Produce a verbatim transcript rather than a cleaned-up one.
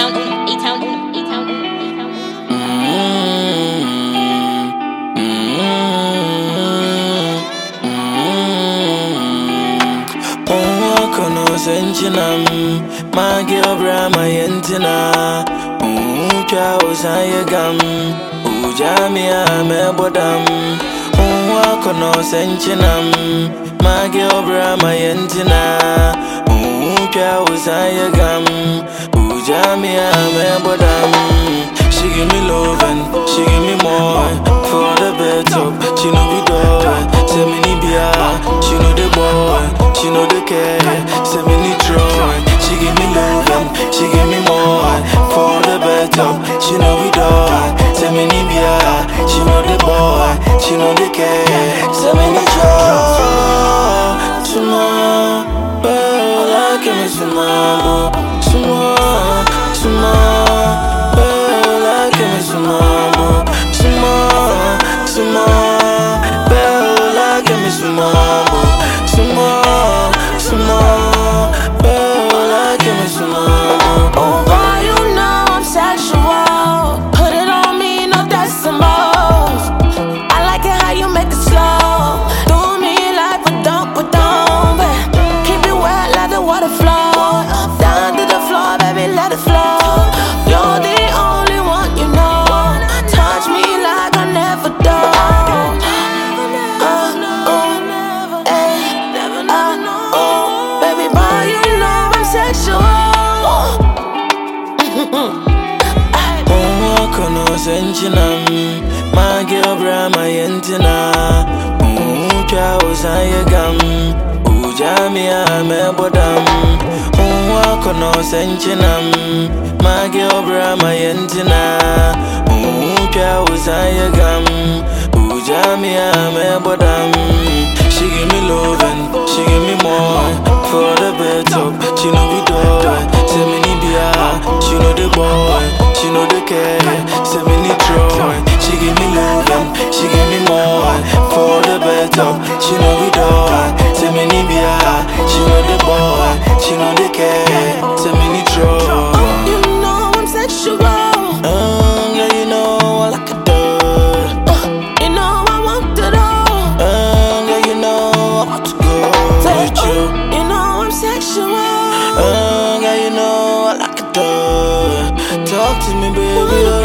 A-Town on it, A-Town on it, A-Town on it, A-Town on it. Oh, kono senchina, my girl, my yentina. Oh, cha osaye gam, ujamia me bodam. Oh, kono senchina, my girl, my yentina. Oh, cha osaye gam, ujamia me bodam. She give me love and she give me more. For the bed top, she know we do it. Say me ni bia, she know the boy, she know the care. Say me ni Troy, she give me love and she give me more. For the bed top, she know we do it. Say me ni bia, she know the boy, she know the care. Say me ni Troy, tomorrow, but I can't miss tomorrow, tomorrow, tomorrow. Senchina, my girl, my yentina. Oh, cha osaye gam, ujamia me bodam. Oh, kono senchina, my girl, my yentina. Oh, cha osaye gam, ujamia me bodam. She give me love and she give me more. For the bed top, she know we do it. Say me ni bia, she know the boy, she know the care. Say me ni Troy, she give me love and she give me more. For the bed top, she know we do it. Say me ni bia, she know the boy, she know the care. Say me ni Troy. You know I'm sexual. Um, yeah, you know I like it though. Uh, you know I want it all. Um, yeah, you know I want to go with you. You know I'm sexual. Um, yeah, you know I like it though. Talk to me, baby.